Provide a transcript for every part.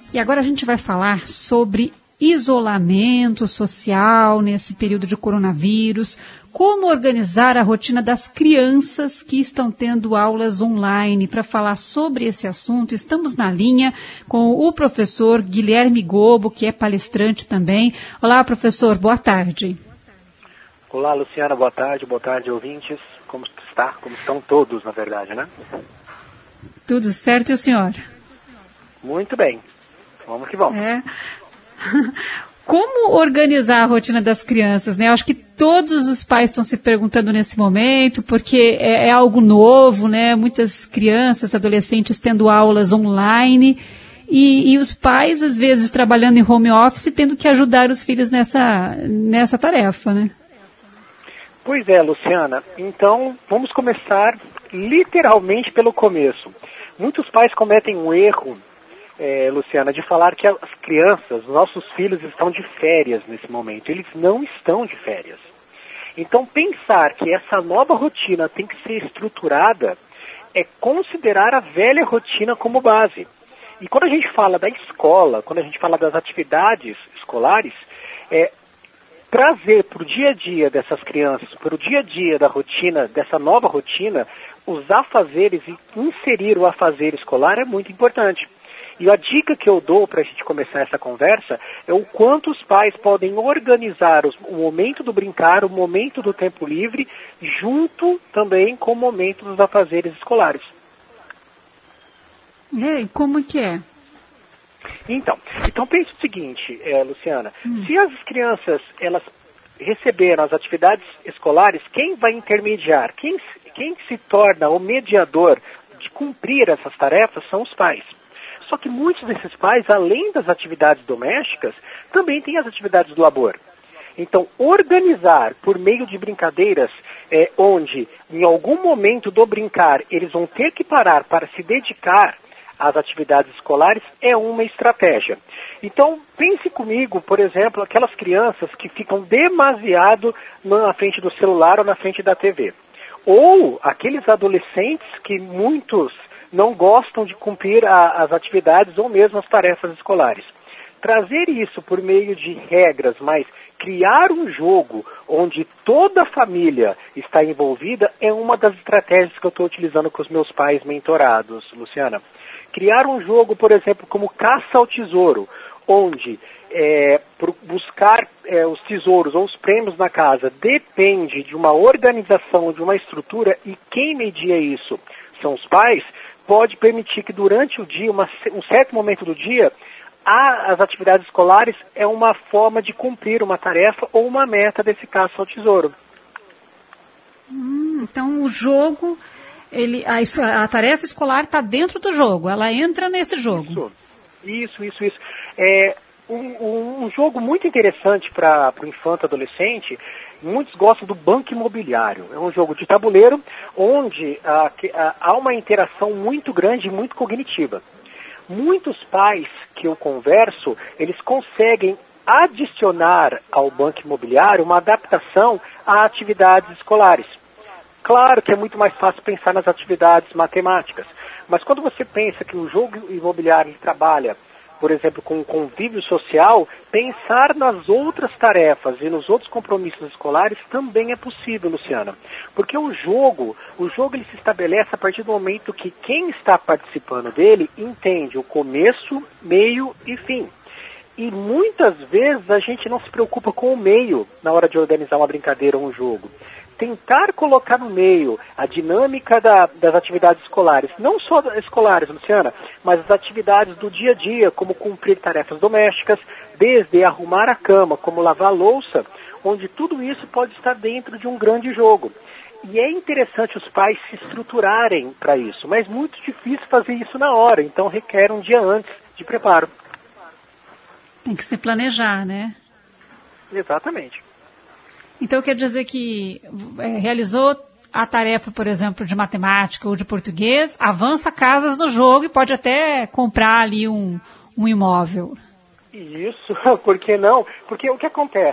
E agora a gente vai falar sobre isolamento social nesse período de coronavírus, como organizar a rotina das crianças que estão tendo aulas online. Para falar sobre esse assunto, estamos na linha com o professor Guilherme Gobo, que é palestrante também. Olá, professor, boa tarde. Olá, Luciana, boa tarde, ouvintes. Como está? Como estão todos, na verdade, né? Tudo certo, e o senhor? Muito bem. Vamos que vamos. Como organizar a rotina das crianças, né? Eu acho que todos os pais estão se perguntando nesse momento, porque é algo novo, né? Muitas crianças, adolescentes tendo aulas online e os pais, às vezes, trabalhando em home office, tendo que ajudar os filhos nessa tarefa, né? Pois é, Luciana. Então, vamos começar literalmente pelo começo. Muitos pais cometem um erro, Luciana, de falar que as crianças, nossos filhos, estão de férias nesse momento. Eles não estão de férias. Então, pensar que essa nova rotina tem que ser estruturada é considerar a velha rotina como base. E quando a gente fala da escola, quando a gente fala das atividades escolares, trazer para o dia a dia dessas crianças, para o dia a dia da rotina, dessa nova rotina, os afazeres e inserir o afazer escolar é muito importante. E a dica que eu dou para a gente começar essa conversa é o quanto os pais podem organizar o momento do brincar, o momento do tempo livre, junto também com o momento dos afazeres escolares. E como que é? Então pense o seguinte, Luciana, se as crianças elas receberam as atividades escolares, quem vai intermediar, quem se torna o mediador de cumprir essas tarefas são os pais. Só que muitos desses pais, além das atividades domésticas, também têm as atividades do labor. Então, organizar por meio de brincadeiras, onde em algum momento do brincar eles vão ter que parar para se dedicar às atividades escolares é uma estratégia. Então, pense comigo, por exemplo, aquelas crianças que ficam demasiado na frente do celular ou na frente da TV. Ou aqueles adolescentes que muitos não gostam de cumprir as atividades ou mesmo as tarefas escolares. Trazer isso por meio de regras, mas criar um jogo onde toda a família está envolvida é uma das estratégias que eu estou utilizando com os meus pais mentorados, Luciana. Criar um jogo, por exemplo, como caça ao tesouro, onde buscar os tesouros ou os prêmios na casa depende de uma organização, de uma estrutura, e quem media isso são os pais, pode permitir que durante o dia, um certo momento do dia, as atividades escolares é uma forma de cumprir uma tarefa ou uma meta desse caça ao tesouro. Então o jogo, a tarefa escolar está dentro do jogo, ela entra nesse jogo. Isso. Um jogo muito interessante para o infanto e adolescente, muitos gostam do Banco Imobiliário. É um jogo de tabuleiro onde há uma interação muito grande e muito cognitiva. Muitos pais que eu converso, eles conseguem adicionar ao Banco Imobiliário uma adaptação a atividades escolares. Claro que é muito mais fácil pensar nas atividades matemáticas, mas quando você pensa que o jogo imobiliário trabalha, por exemplo, com o convívio social, pensar nas outras tarefas e nos outros compromissos escolares também é possível, Luciana. Porque o jogo ele se estabelece a partir do momento que quem está participando dele entende o começo, meio e fim. E muitas vezes a gente não se preocupa com o meio na hora de organizar uma brincadeira ou um jogo. Tentar colocar no meio a dinâmica das atividades escolares, não só escolares, Luciana, mas as atividades do dia a dia, como cumprir tarefas domésticas, desde arrumar a cama, como lavar a louça, onde tudo isso pode estar dentro de um grande jogo. E é interessante os pais se estruturarem para isso, mas muito difícil fazer isso na hora, então requer um dia antes de preparo. Tem que se planejar, né? Exatamente. Então quer dizer que realizou a tarefa, por exemplo, de matemática ou de português, avança casas no jogo e pode até comprar ali um imóvel. Isso, por que não? Porque o que acontece?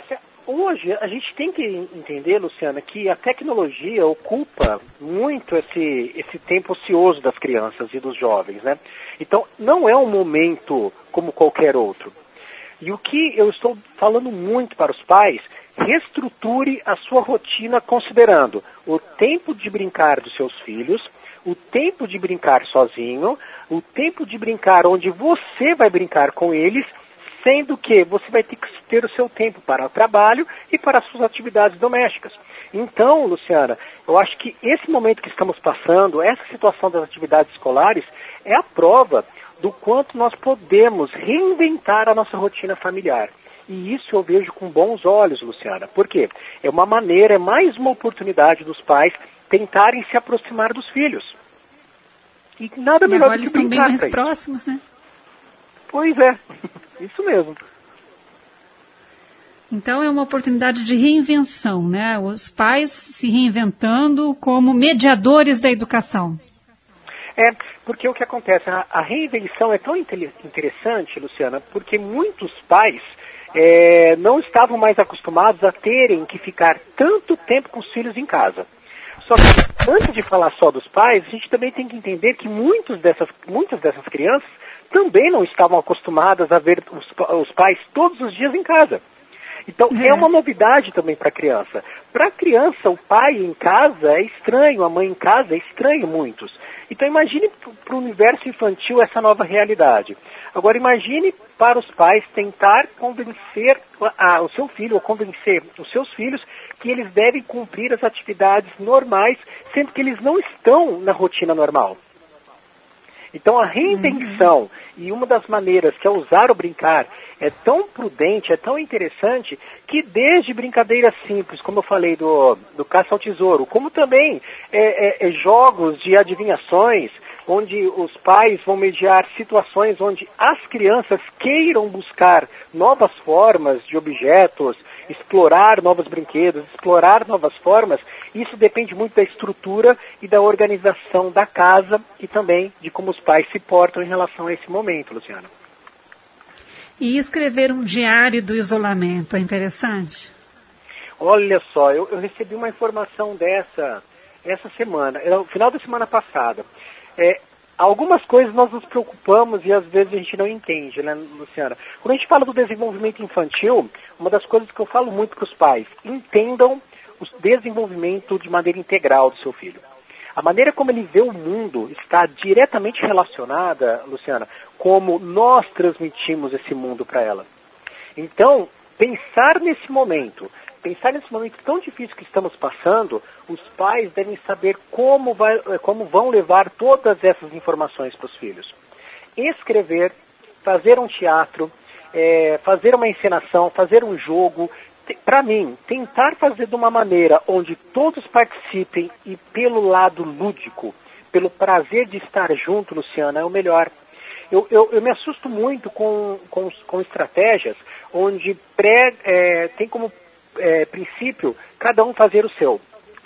hoje a gente tem que entender, Luciana, que a tecnologia ocupa muito esse tempo ocioso das crianças e dos jovens, né? Então, não é um momento como qualquer outro. E o que eu estou falando muito para os pais, reestruture a sua rotina considerando o tempo de brincar dos seus filhos, o tempo de brincar sozinho, o tempo de brincar onde você vai brincar com eles, sendo que você vai ter que ter o seu tempo para o trabalho e para as suas atividades domésticas. Então, Luciana, eu acho que esse momento que estamos passando, essa situação das atividades escolares, é a prova do quanto nós podemos reinventar a nossa rotina familiar. E isso eu vejo com bons olhos, Luciana. Por quê? É uma maneira, é mais uma oportunidade dos pais tentarem se aproximar dos filhos. E nada melhor do que brincar. Agora eles estão bem mais próximos, né? Pois é, isso mesmo. Então é uma oportunidade de reinvenção, né? Os pais se reinventando como mediadores da educação. Porque o que acontece, a reinvenção é tão interessante, Luciana, porque muitos pais não estavam mais acostumados a terem que ficar tanto tempo com os filhos em casa. Só que, antes de falar só dos pais, a gente também tem que entender que muitas dessas crianças também não estavam acostumadas a ver os pais todos os dias em casa. Então, é uma novidade também para a criança. Para a criança, o pai em casa é estranho, a mãe em casa é estranho muitos. Então, imagine para o universo infantil essa nova realidade. Agora, imagine para os pais tentar convencer o seu filho, ou convencer os seus filhos, que eles devem cumprir as atividades normais, sendo que eles não estão na rotina normal. Então, a reinvenção, e uma das maneiras que é usar o brincar, é tão prudente, é tão interessante, que desde brincadeiras simples, como eu falei do caça ao tesouro, como também jogos de adivinhações, onde os pais vão mediar situações onde as crianças queiram buscar novas formas de objetos, explorar novos brinquedos, explorar novas formas. Isso depende muito da estrutura e da organização da casa e também de como os pais se portam em relação a esse momento, Luciana. E escrever um diário do isolamento é interessante? Olha só, eu recebi uma informação essa semana, no final da semana passada. Algumas coisas nós nos preocupamos e às vezes a gente não entende, né, Luciana? Quando a gente fala do desenvolvimento infantil, uma das coisas que eu falo muito para os pais, entendam o desenvolvimento de maneira integral do seu filho. A maneira como ele vê o mundo está diretamente relacionada, Luciana, como nós transmitimos esse mundo para ela. Então, pensar nesse momento tão difícil que estamos passando, os pais devem saber como vão levar todas essas informações para os filhos. Escrever, fazer um teatro, fazer uma encenação, fazer um jogo. Para mim, tentar fazer de uma maneira onde todos participem e pelo lado lúdico, pelo prazer de estar junto, Luciana, é o melhor. Eu me assusto muito com estratégias onde tem como princípio cada um fazer o seu.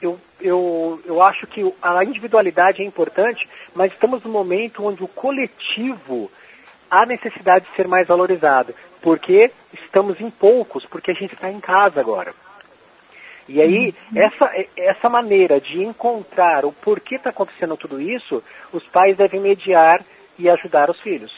Eu acho que a individualidade é importante, mas estamos num momento onde o coletivo há necessidade de ser mais valorizado, porque estamos em poucos, porque a gente está em casa agora. E aí, essa maneira de encontrar o porquê está acontecendo tudo isso, os pais devem mediar e ajudar os filhos.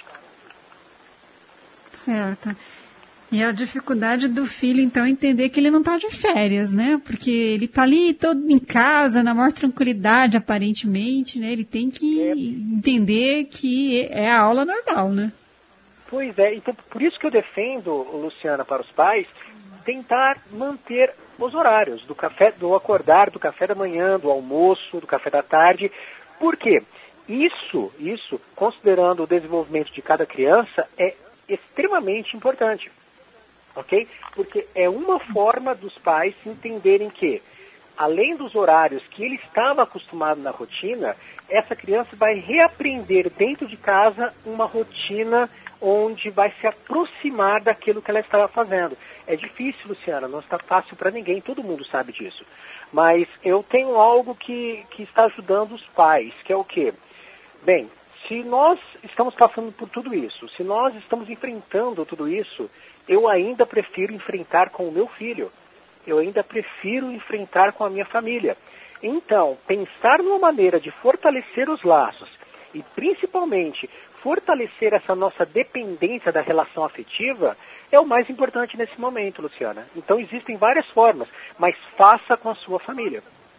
Certo. E a dificuldade do filho, então, entender que ele não está de férias, né? Porque ele está ali todo em casa, na maior tranquilidade, aparentemente, né? Ele tem que entender que é a aula normal, né? Pois é, então por isso que eu defendo, Luciana, para os pais, tentar manter os horários do acordar, do café da manhã, do almoço, do café da tarde. Por quê? Isso, considerando o desenvolvimento de cada criança, é extremamente importante. Ok? Porque é uma forma dos pais entenderem que, além dos horários que ele estava acostumado na rotina, essa criança vai reaprender dentro de casa uma rotina onde vai se aproximar daquilo que ela estava fazendo. É difícil, Luciana, não está fácil para ninguém, todo mundo sabe disso. Mas eu tenho algo que está ajudando os pais, que é o quê? Bem, se nós estamos passando por tudo isso, se nós estamos enfrentando tudo isso, eu ainda prefiro enfrentar com o meu filho. eu ainda prefiro enfrentar com a minha família. Então, pensar numa maneira de fortalecer os laços e, principalmente, fortalecer essa nossa dependência da relação afetiva é o mais importante nesse momento, Luciana. Então, existem várias formas, mas faça com a sua família.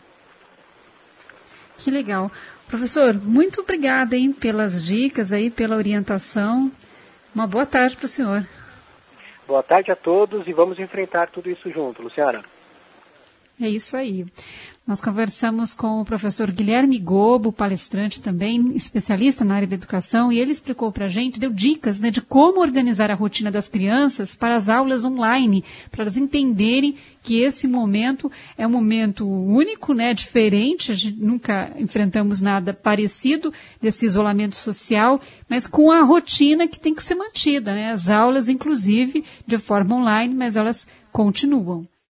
Que legal. Professor, muito obrigada, hein, pelas dicas aí, pela orientação. Uma boa tarde para o senhor. Boa tarde a todos e vamos enfrentar tudo isso junto, Luciana. É isso aí. Nós conversamos com o professor Guilherme Gobo, palestrante também, especialista na área da educação, e ele explicou para a gente, deu dicas, né, de como organizar a rotina das crianças para as aulas online, para elas entenderem que esse momento é um momento único, né, diferente, a gente nunca enfrentamos nada parecido desse isolamento social, mas com a rotina que tem que ser mantida, né, as aulas, inclusive, de forma online, mas elas continuam.